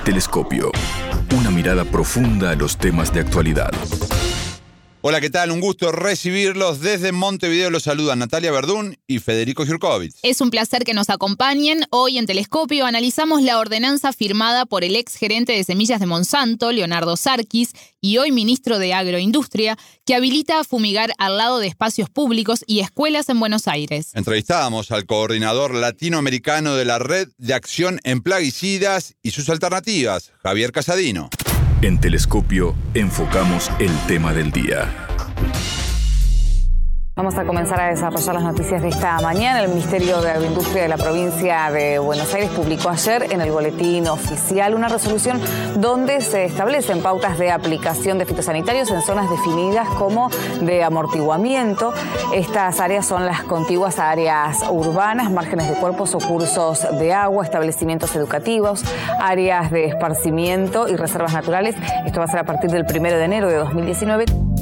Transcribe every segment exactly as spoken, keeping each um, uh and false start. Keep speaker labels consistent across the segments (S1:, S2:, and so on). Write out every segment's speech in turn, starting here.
S1: Telescopio. Una mirada profunda a los temas de actualidad.
S2: Hola, ¿qué tal? Un gusto recibirlos. Desde Montevideo los saludan Natalia Verdún y Federico Jurkovic.
S3: Es un placer que nos acompañen. Hoy en Telescopio analizamos la ordenanza firmada por el ex gerente de semillas de Monsanto, Leonardo Sarkis, y hoy ministro de Agroindustria, que habilita a fumigar al lado de espacios públicos y escuelas en Buenos Aires.
S2: Entrevistábamos al coordinador latinoamericano de la Red de Acción en Plaguicidas y sus alternativas, Javier Casadino.
S1: En Telescopio enfocamos el tema del día.
S4: Vamos a comenzar a desarrollar las noticias de esta mañana. El Ministerio de Agroindustria de la provincia de Buenos Aires publicó ayer en el boletín oficial una resolución donde se establecen pautas de aplicación de fitosanitarios en zonas definidas como de amortiguamiento. Estas áreas son las contiguas a áreas urbanas, márgenes de cuerpos o cursos de agua, establecimientos educativos, áreas de esparcimiento y reservas naturales. Esto va a ser a partir del primero de enero de dos mil diecinueve.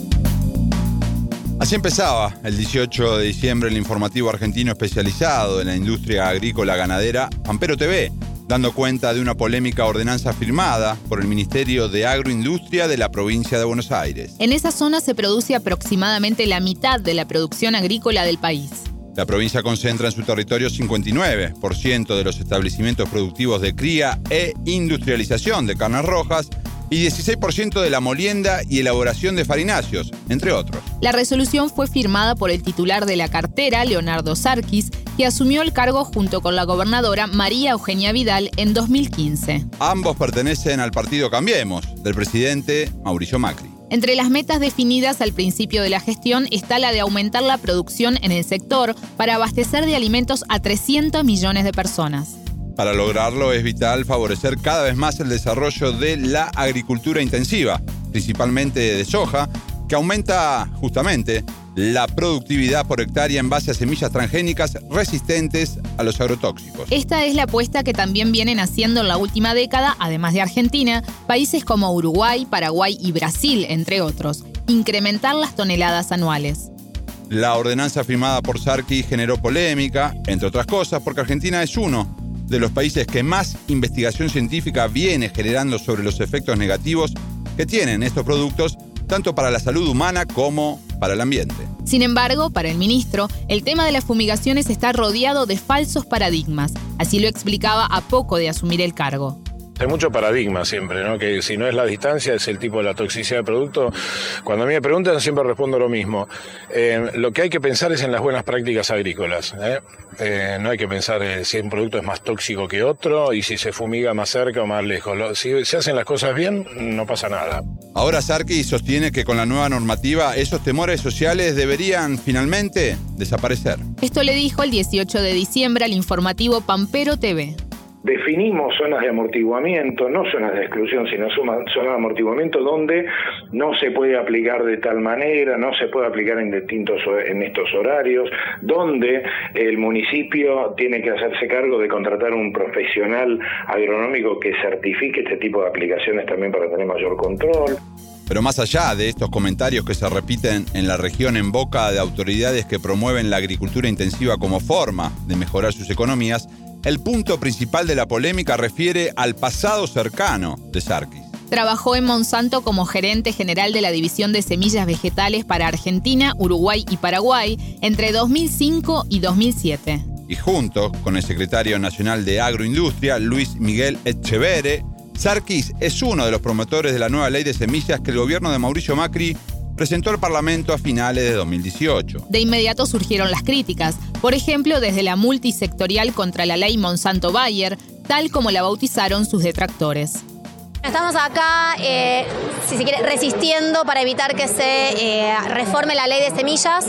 S2: Así empezaba el dieciocho de diciembre el informativo argentino especializado en la industria agrícola ganadera, Pampero T V, dando cuenta de una polémica ordenanza firmada por el Ministerio de Agroindustria de la provincia de Buenos Aires.
S3: En esa zona se produce aproximadamente la mitad de la producción agrícola del país.
S2: La provincia concentra en su territorio cincuenta y nueve por ciento de los establecimientos productivos de cría e industrialización de carnes rojas y dieciséis por ciento de la molienda y elaboración de farináceos, entre otros.
S3: La resolución fue firmada por el titular de la cartera, Leonardo Sarkis, que asumió el cargo junto con la gobernadora María Eugenia Vidal en dos mil quince.
S2: Ambos pertenecen al partido Cambiemos, del presidente Mauricio Macri.
S3: Entre las metas definidas al principio de la gestión está la de aumentar la producción en el sector para abastecer de alimentos a trescientos millones de personas.
S2: Para lograrlo es vital favorecer cada vez más el desarrollo de la agricultura intensiva, principalmente de soja, que aumenta justamente la productividad por hectárea en base a semillas transgénicas resistentes a los agrotóxicos.
S3: Esta es la apuesta que también vienen haciendo en la última década, además de Argentina, países como Uruguay, Paraguay y Brasil, entre otros. Incrementar las toneladas anuales.
S2: La ordenanza firmada por Sarkis generó polémica, entre otras cosas, porque Argentina es uno de los países que más investigación científica viene generando sobre los efectos negativos que tienen estos productos, tanto para la salud humana como para el ambiente.
S3: Sin embargo, para el ministro, el tema de las fumigaciones está rodeado de falsos paradigmas. Así lo explicaba a poco de asumir el cargo.
S5: Hay mucho paradigma siempre, ¿no? Que si no es la distancia, es el tipo de la toxicidad del producto. Cuando a mí me preguntan, siempre respondo lo mismo. Eh, lo que hay que pensar es en las buenas prácticas agrícolas. ¿eh? Eh, no hay que pensar eh, si un producto es más tóxico que otro y si se fumiga más cerca o más lejos. Lo, si se hacen las cosas bien, no pasa nada.
S2: Ahora Sarkis sostiene que con la nueva normativa esos temores sociales deberían finalmente desaparecer.
S3: Esto le dijo el dieciocho de diciembre al informativo Pampero T V.
S6: Definimos zonas de amortiguamiento, no zonas de exclusión, sino zonas de amortiguamiento donde no se puede aplicar de tal manera, no se puede aplicar en distintos en estos horarios, donde el municipio tiene que hacerse cargo de contratar un profesional agronómico que certifique este tipo de aplicaciones también para tener mayor control.
S2: Pero más allá de estos comentarios que se repiten en la región en boca de autoridades que promueven la agricultura intensiva como forma de mejorar sus economías, el punto principal de la polémica refiere al pasado cercano de Sarkis.
S3: Trabajó en Monsanto como gerente general de la División de Semillas Vegetales para Argentina, Uruguay y Paraguay entre dos mil cinco y dos mil siete.
S2: Y junto con el secretario nacional de Agroindustria, Luis Miguel Echeverre, Sarkis es uno de los promotores de la nueva ley de semillas que el gobierno de Mauricio Macri presentó al Parlamento a finales de dos mil dieciocho.
S3: De inmediato surgieron las críticas, por ejemplo desde la multisectorial contra la ley Monsanto-Bayer, tal como la bautizaron sus detractores.
S7: Estamos acá, eh, si se quiere, resistiendo para evitar que se eh, reforme la ley de semillas.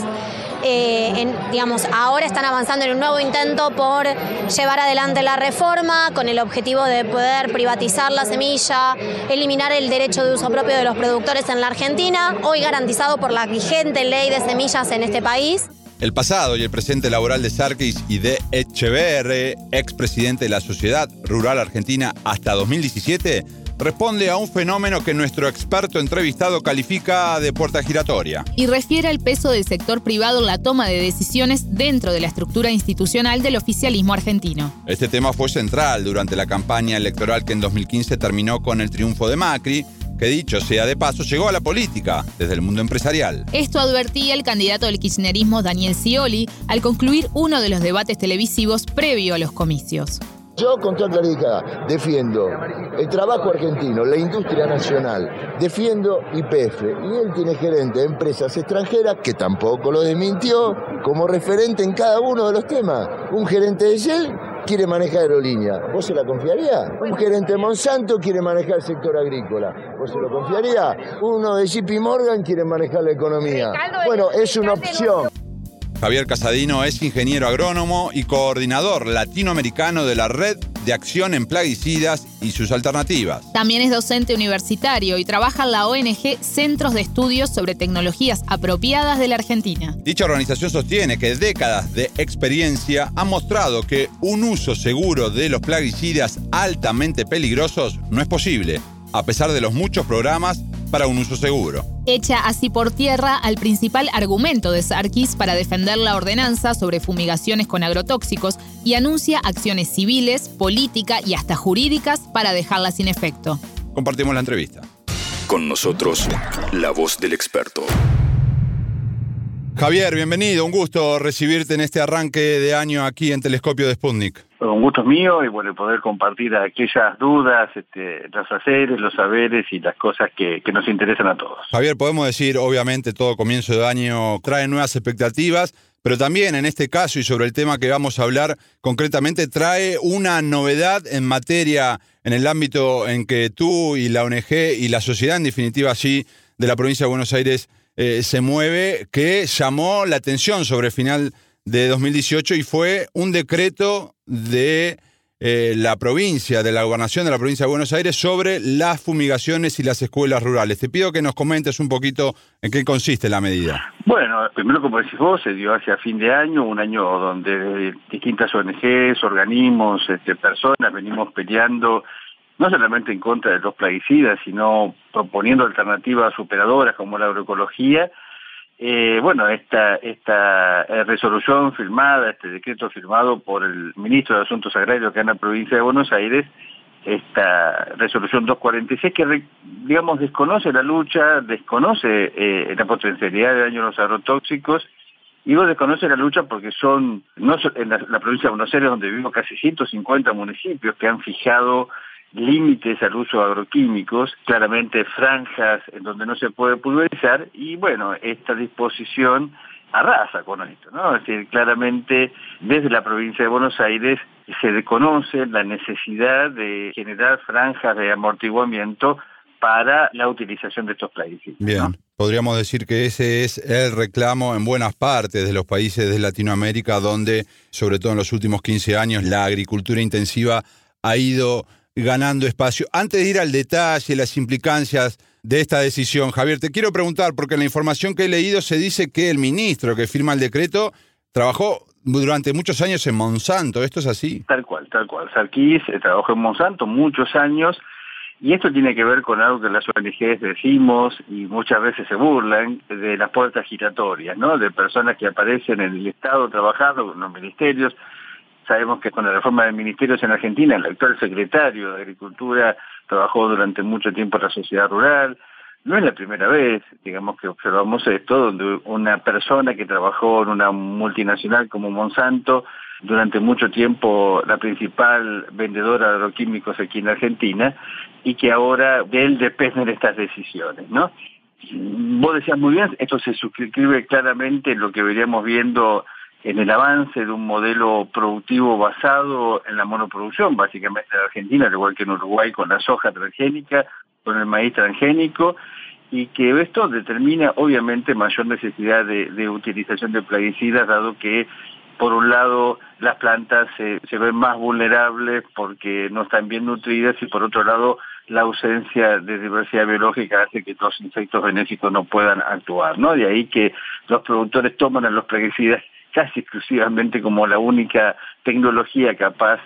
S7: Eh, en, digamos, ahora están avanzando en un nuevo intento por llevar adelante la reforma con el objetivo de poder privatizar la semilla, eliminar el derecho de uso propio de los productores en la Argentina, hoy garantizado por la vigente ley de semillas en este país.
S2: El pasado y el presente laboral de Sarkis y de Echeverre, expresidente de la Sociedad Rural Argentina hasta dos mil diecisiete, responde a un fenómeno que nuestro experto entrevistado califica de puerta giratoria.
S3: Y refiere al peso del sector privado en la toma de decisiones dentro de la estructura institucional del oficialismo argentino.
S2: Este tema fue central durante la campaña electoral que en dos mil quince terminó con el triunfo de Macri, que dicho sea de paso, llegó a la política desde el mundo empresarial.
S3: Esto advertía el candidato del kirchnerismo Daniel Scioli al concluir uno de los debates televisivos previo a los comicios.
S8: Yo, con toda claridad, defiendo el trabajo argentino, la industria nacional, defiendo Y P F. Y él tiene gerente de empresas extranjeras, que tampoco lo desmintió, como referente en cada uno de los temas. Un gerente de Shell quiere manejar aerolínea, ¿vos se la confiaría? Un gerente de Monsanto quiere manejar el sector agrícola, ¿vos se lo confiaría? Uno de J P Morgan quiere manejar la economía. Bueno, es una opción.
S2: Javier Casadino es ingeniero agrónomo y coordinador latinoamericano de la Red de Acción en Plaguicidas y sus alternativas.
S3: También es docente universitario y trabaja en la O N G Centros de Estudios sobre Tecnologías Apropiadas de la Argentina.
S2: Dicha organización sostiene que décadas de experiencia han mostrado que un uso seguro de los plaguicidas altamente peligrosos no es posible, a pesar de los muchos programas para un uso seguro.
S3: Echa así por tierra al principal argumento de Sarkis para defender la ordenanza sobre fumigaciones con agrotóxicos y anuncia acciones civiles, políticas y hasta jurídicas para dejarla sin efecto.
S2: Compartimos la entrevista.
S1: Con nosotros, la voz del experto.
S2: Javier, bienvenido. Un gusto recibirte en este arranque de año aquí en Telescopio de Sputnik.
S9: Un gusto mío y bueno, poder compartir aquellas dudas, este, los haceres, los saberes y las cosas que, que nos interesan a todos.
S2: Javier, podemos decir, obviamente, todo comienzo de año trae nuevas expectativas, pero también en este caso y sobre el tema que vamos a hablar concretamente, trae una novedad en materia, en el ámbito en que tú y la O N G y la sociedad, en definitiva, sí, de la provincia de Buenos Aires, eh, se mueve, que llamó la atención sobre el final de dos mil dieciocho y fue un decreto de eh, la provincia, de la gobernación de la provincia de Buenos Aires sobre las fumigaciones y las escuelas rurales. Te pido que nos comentes un poquito en qué consiste la medida.
S9: Bueno, primero, como decís vos, se dio hacia fin de año, un año donde distintas O N Ges, organismos, este, personas venimos peleando no solamente en contra de los plaguicidas, sino proponiendo alternativas superadoras como la agroecología. Eh, bueno, esta esta eh, resolución firmada, este decreto firmado por el ministro de Asuntos Agrarios acá en la provincia de Buenos Aires, esta resolución doscientos cuarenta y seis que, digamos, desconoce la lucha, desconoce eh, la potencialidad de daño a los agrotóxicos, y digo desconoce la lucha porque son, no en la, la provincia de Buenos Aires, donde vivo casi ciento cincuenta municipios que han fijado límites al uso de agroquímicos, claramente franjas en donde no se puede pulverizar, y bueno, esta disposición arrasa con esto, ¿no? Es decir, claramente desde la provincia de Buenos Aires se desconoce la necesidad de generar franjas de amortiguamiento para la utilización de estos plaguicidas, ¿no?
S2: Bien, podríamos decir que ese es el reclamo en buenas partes de los países de Latinoamérica, donde, sobre todo en los últimos quince años, la agricultura intensiva ha ido ganando espacio. Antes de ir al detalle, las implicancias de esta decisión, Javier, te quiero preguntar, porque en la información que he leído se dice que el ministro que firma el decreto trabajó durante muchos años en Monsanto. ¿Esto es así?
S9: Tal cual, tal cual. Sarkis eh, trabajó en Monsanto muchos años, y esto tiene que ver con algo que las O N Ges decimos y muchas veces se burlan, de las puertas giratorias, ¿no? De personas que aparecen en el Estado trabajando con los ministerios. Sabemos que con la reforma de ministerios en Argentina, el actual secretario de Agricultura trabajó durante mucho tiempo en la sociedad rural. No es la primera vez, digamos, que observamos esto, donde una persona que trabajó en una multinacional como Monsanto, durante mucho tiempo la principal vendedora de agroquímicos aquí en Argentina, y que ahora de él dependen estas decisiones, ¿no? Vos decías muy bien, esto se suscribe claramente en lo que veríamos viendo en el avance de un modelo productivo basado en la monoproducción, básicamente en Argentina, al igual que en Uruguay con la soja transgénica, con el maíz transgénico, y que esto determina obviamente mayor necesidad de, de utilización de plaguicidas, dado que por un lado las plantas se, se ven más vulnerables porque no están bien nutridas, y por otro lado la ausencia de diversidad biológica hace que los insectos benéficos no puedan actuar, ¿no? De ahí que los productores toman a los plaguicidas casi exclusivamente como la única tecnología capaz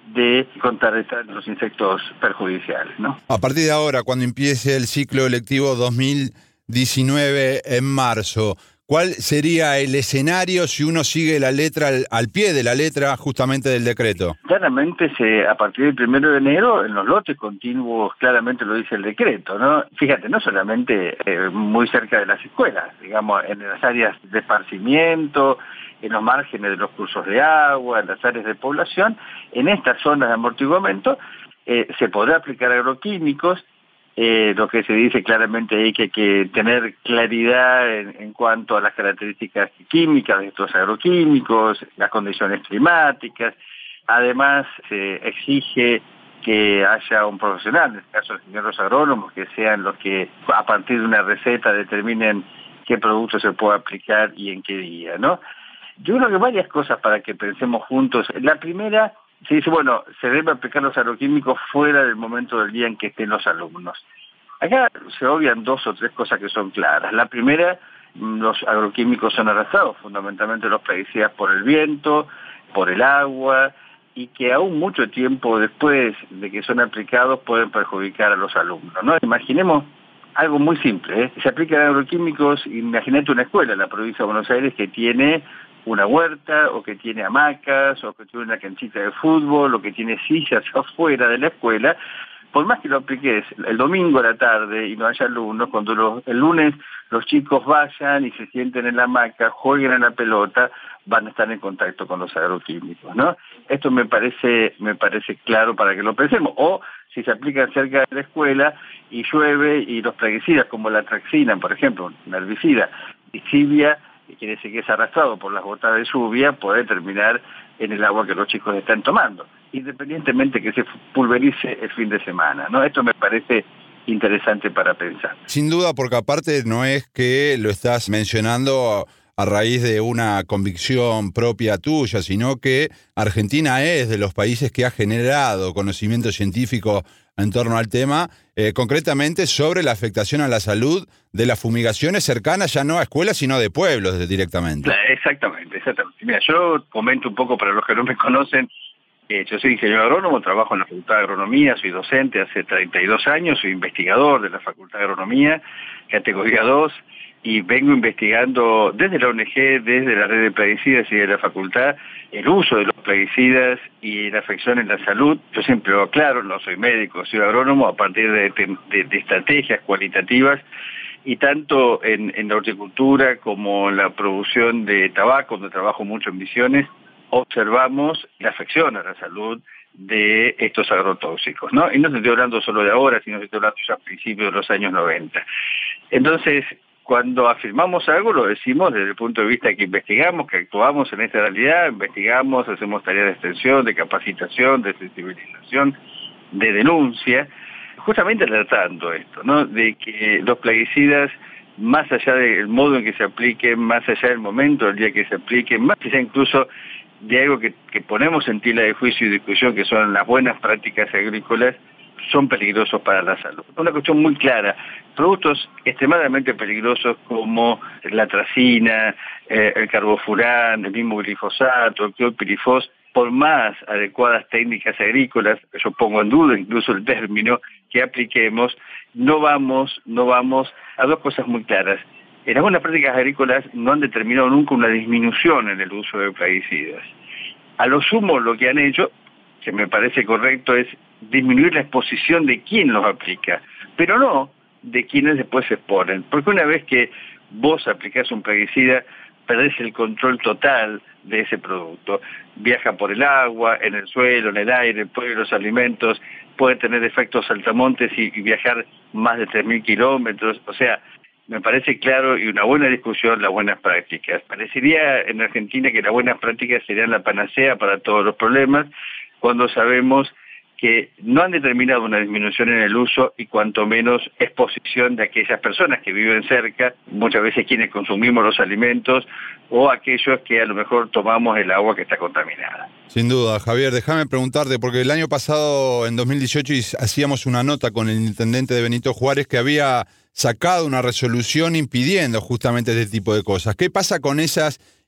S9: de contrarrestar los insectos perjudiciales, ¿no?
S2: A partir de ahora, cuando empiece el ciclo electivo dos mil diecinueve en marzo, ¿cuál sería el escenario si uno sigue la letra al, al pie de la letra justamente del decreto?
S9: Claramente, se, a partir del primero de enero, en los lotes continuos, claramente lo dice el decreto, ¿no? Fíjate, no solamente eh, muy cerca de las escuelas, digamos, en las áreas de esparcimiento, en los márgenes de los cursos de agua, en las áreas de población, en estas zonas de amortiguamiento, eh, se podrá aplicar agroquímicos. Eh, lo que se dice claramente ahí que hay que tener claridad en, en cuanto a las características químicas de estos agroquímicos, las condiciones climáticas. Además, se exige que haya un profesional, en este caso los ingenieros agrónomos, que sean los que a partir de una receta determinen qué producto se puede aplicar y en qué día, ¿no? Yo creo que varias cosas para que pensemos juntos. La primera, se dice, bueno, se debe aplicar los agroquímicos fuera del momento del día en que estén los alumnos. Acá se obvian dos o tres cosas que son claras. La primera, los agroquímicos son arrastrados, fundamentalmente los plaguicidas por el viento, por el agua, y que aún mucho tiempo después de que son aplicados pueden perjudicar a los alumnos, ¿no? Imaginemos algo muy simple, ¿eh? Se aplican agroquímicos, imagínate una escuela en la provincia de Buenos Aires que tiene una huerta, o que tiene hamacas, o que tiene una canchita de fútbol, o que tiene sillas afuera de la escuela. Por más que lo apliques el domingo a la tarde y no haya alumnos, cuando los, el lunes los chicos vayan y se sienten en la hamaca, jueguen a la pelota, van a estar en contacto con los agroquímicos, ¿no? Esto me parece, me parece claro para que lo pensemos. O si se aplican cerca de la escuela y llueve y los plaguicidas, como la traxina, por ejemplo, una herbicida, disibia, que quiere decir que es arrastrado por las gotas de lluvia, puede terminar en el agua que los chicos están tomando, independientemente que se pulverice el fin de semana, ¿no? Esto me parece interesante para pensar.
S2: Sin duda, porque aparte no es que lo estás mencionando a raíz de una convicción propia tuya, sino que Argentina es de los países que ha generado conocimiento científico en torno al tema, eh, concretamente sobre la afectación a la salud de las fumigaciones cercanas ya no a escuelas, sino de pueblos directamente.
S9: Exactamente, exactamente. Mira, yo comento un poco para los que no me conocen. Eh, yo soy ingeniero agrónomo, trabajo en la Facultad de Agronomía, soy docente hace treinta y dos años, soy investigador de la Facultad de Agronomía, categoría dos, y vengo investigando desde la O N G, desde la red de plaguicidas y de la facultad, el uso de los plaguicidas y la afección en la salud. Yo siempre lo aclaro, no soy médico, soy agrónomo, a partir de, de, de estrategias cualitativas, y tanto en, en la horticultura como en la producción de tabaco, donde trabajo mucho en Misiones, observamos la afección a la salud de estos agrotóxicos, ¿no? Y no estoy hablando solo de ahora, sino que estoy hablando ya a principios de los años noventa. Entonces, cuando afirmamos algo, lo decimos desde el punto de vista que investigamos, que actuamos en esta realidad, investigamos, hacemos tareas de extensión, de capacitación, de sensibilización, de denuncia, justamente tratando esto, ¿no? De que los plaguicidas, más allá del modo en que se apliquen, más allá del momento del día que se apliquen, más allá incluso de algo que, que ponemos en tela de juicio y discusión, que son las buenas prácticas agrícolas, son peligrosos para la salud. Una cuestión muy clara, productos extremadamente peligrosos como la tracina, eh, el carbofurán, el mismo glifosato, el clorpirifos, por más adecuadas técnicas agrícolas, yo pongo en duda incluso el término, que apliquemos, no vamos, no vamos a dos cosas muy claras. En las buenas prácticas agrícolas no han determinado nunca una disminución en el uso de plaguicidas. A lo sumo lo que han hecho, que me parece correcto, es disminuir la exposición de quien los aplica, pero no de quienes después se exponen. Porque una vez que vos aplicás un plaguicida, perdés el control total de ese producto. Viaja por el agua, en el suelo, en el aire, puede los alimentos, puede tener efectos saltamontes y, y viajar más de tres mil kilómetros. O sea, me parece claro y una buena discusión las buenas prácticas. Parecería en Argentina que las buenas prácticas serían la panacea para todos los problemas, cuando sabemos que no han determinado una disminución en el uso y cuanto menos exposición de aquellas personas que viven cerca, muchas veces quienes consumimos los alimentos o aquellos que a lo mejor tomamos el agua que está contaminada.
S2: Sin duda, Javier, déjame preguntarte, porque el año pasado, en dos mil dieciocho, hacíamos una nota con el intendente de Benito Juárez que había sacado una resolución impidiendo justamente este tipo de cosas. ¿Qué pasa con esas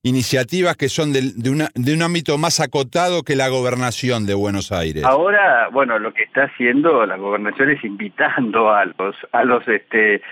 S2: iniciativas que son de, de, una, de un ámbito más acotado que la gobernación de Buenos Aires.
S9: Ahora, bueno, lo que está haciendo la gobernación es invitando a los, a los este,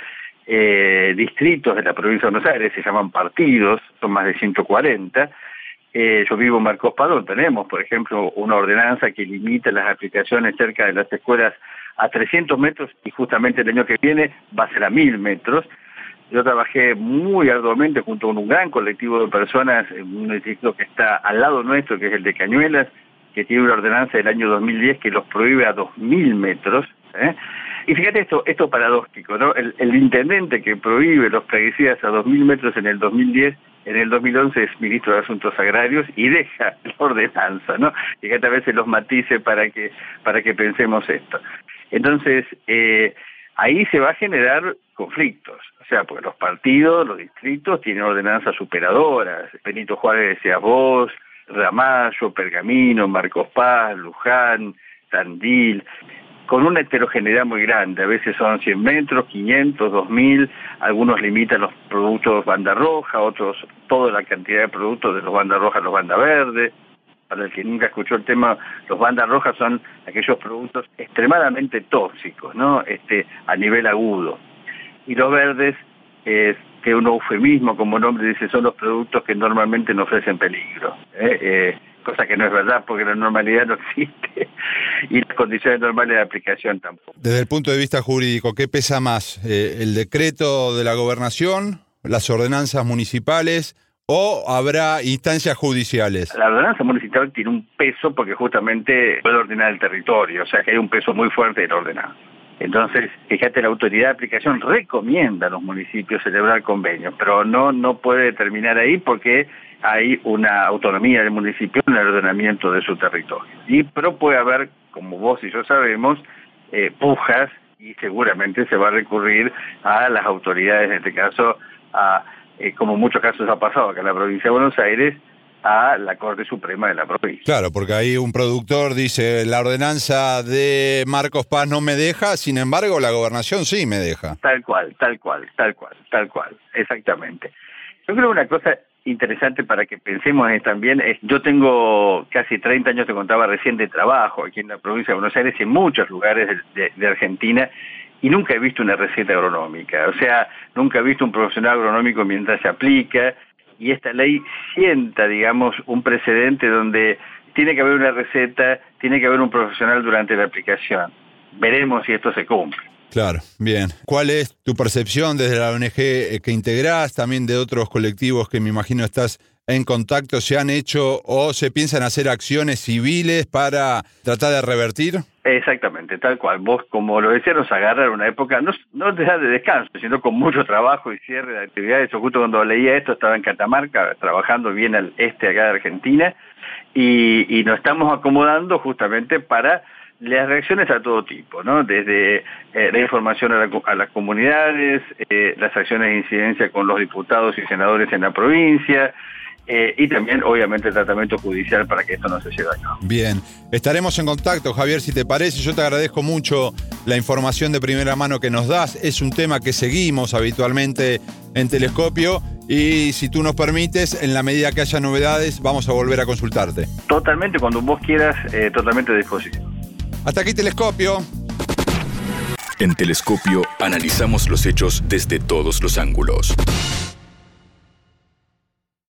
S9: eh, distritos de la provincia de Buenos Aires, se llaman partidos, son más de ciento cuarenta. Eh, yo vivo en Marcos Paz, donde tenemos, por ejemplo, una ordenanza que limita las aplicaciones cerca de las escuelas a trescientos metros y justamente el año que viene va a ser a mil metros. Yo trabajé muy arduamente junto con un gran colectivo de personas en un distrito que está al lado nuestro, que es el de Cañuelas, que tiene una ordenanza del año dos mil diez que los prohíbe a dos mil metros. ¿eh? Y fíjate esto, esto paradójico, ¿no? El, el intendente que prohíbe los plaguicidas a dos mil metros en el dos mil diez, en el dos mil once es ministro de Asuntos Agrarios y deja la ordenanza, ¿no? Fíjate a veces los matices para que, para que pensemos esto. Entonces, eh, ahí se va a generar conflictos, o sea, porque los partidos, los distritos tienen ordenanzas superadoras. Benito Juárez decías vos, Ramallo, Pergamino, Marcos Paz, Luján, Tandil, con una heterogeneidad muy grande. A veces son cien metros, quinientos, dos mil, algunos limitan los productos banda roja, otros toda la cantidad de productos de los banda roja a los banda verde. Para el que nunca escuchó el tema, los bandas rojas son aquellos productos extremadamente tóxicos, ¿no? Este, a nivel agudo. Y los verdes, eh, que un eufemismo, como nombre dice, son los productos que normalmente no ofrecen peligro. ¿eh? Eh, cosa que no es verdad, porque la normalidad no existe y las condiciones normales de aplicación tampoco.
S2: Desde el punto de vista jurídico, ¿qué pesa más? Eh, ¿El decreto de la gobernación, las ordenanzas municipales o habrá instancias judiciales?
S9: La ordenanza municipal tiene un peso porque justamente puede ordenar el territorio, o sea que hay un peso muy fuerte de la ordenanza. Entonces, fíjate, la autoridad de aplicación recomienda a los municipios celebrar convenios, pero no, no puede determinar ahí porque hay una autonomía del municipio en el ordenamiento de su territorio. Y pero puede haber, como vos y yo sabemos, eh, pujas y seguramente se va a recurrir a las autoridades, en este caso, a eh, como en muchos casos ha pasado acá en la provincia de Buenos Aires, a la Corte Suprema de la provincia.
S2: Claro, porque ahí un productor dice, la ordenanza de Marcos Paz no me deja, sin embargo la gobernación sí me deja.
S9: Tal cual, tal cual, tal cual, tal cual, exactamente. Yo creo que una cosa interesante para que pensemos es también, es, yo tengo casi treinta años, te contaba recién, de trabajo aquí en la provincia de Buenos Aires y en muchos lugares de, de, de Argentina, y nunca he visto una receta agronómica, o sea, nunca he visto un profesional agronómico mientras se aplica. Y esta ley sienta, digamos, un precedente donde tiene que haber una receta, tiene que haber un profesional durante la aplicación. Veremos si esto se cumple.
S2: Claro, bien. ¿Cuál es tu percepción desde la O N G que integrás, también de otros colectivos que me imagino estás en contacto? ¿Se han hecho o se piensan hacer acciones civiles para tratar de revertir?
S9: Exactamente, tal cual. Vos, como lo decías, nos agarraron una época, no, no de descanso, sino con mucho trabajo y cierre de actividades. Yo justo cuando leía esto estaba en Catamarca, trabajando bien al este acá de Argentina, y, y nos estamos acomodando justamente para las reacciones a todo tipo, ¿no? Desde eh, la información a, la, a las comunidades, eh, las acciones de incidencia con los diputados y senadores en la provincia, Eh, y también, obviamente, el tratamiento judicial para que esto no se lleve a cabo.
S2: Bien, estaremos en contacto, Javier, si te parece. Yo te agradezco mucho la información de primera mano que nos das. Es un tema que seguimos habitualmente en Telescopio y, si tú nos permites, en la medida que haya novedades, vamos a volver a consultarte.
S9: Totalmente, cuando vos quieras, eh, totalmente a disposición.
S2: Hasta aquí Telescopio.
S1: En Telescopio analizamos los hechos desde todos los ángulos.